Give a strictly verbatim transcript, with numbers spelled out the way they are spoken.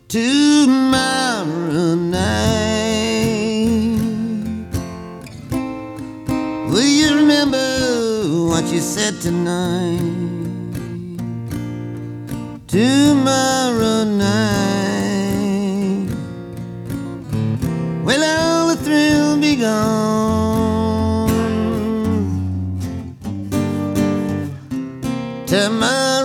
tomorrow night. Will you remember what you said tonight? Tomorrow night, well, all the thrill will be gone. Tomorrow